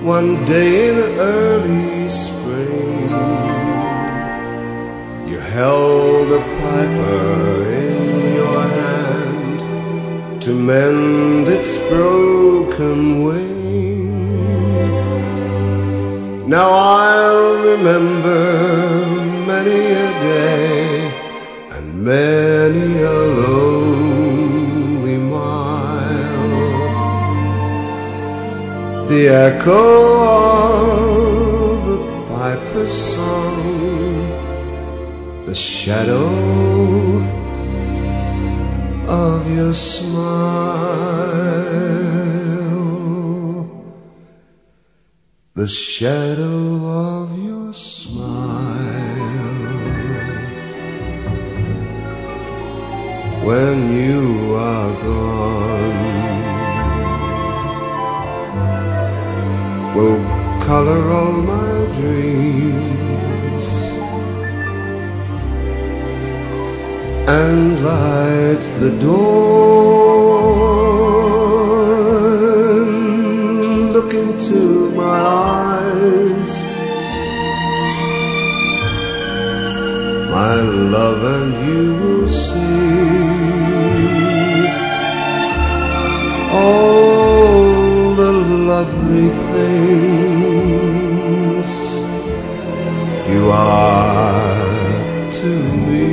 one day in early spring, you held a piper in your hand to mend its broken wing. Now I'll remember many a day and many a lonely mile, the echo of the piper's song, the shadow of your smile, the shadow of your smile. When you are gone, will color all my dreams and light the dawn. Look into my eyes, my love, and you will see all the lovely things you are to me.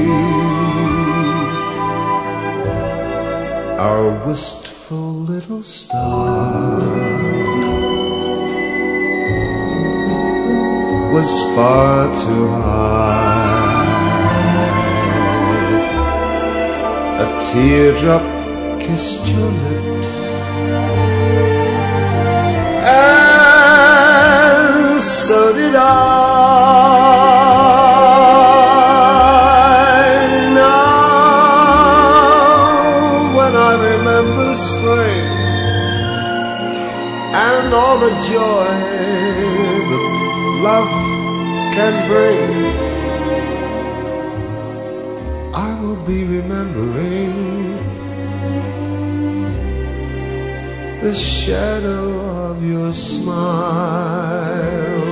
Our wistful little star was far too high. A teardrop kissed your lips, and so did I. Remember spring and all the joy that love can bring, I will be remembering the shadow of your smile.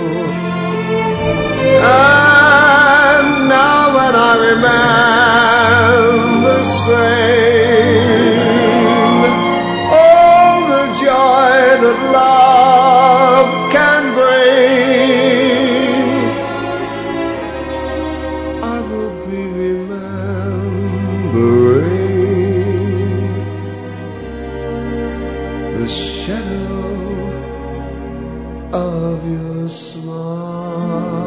And now when I remember spring, that love can bring, I will be remembering the shadow of your smile.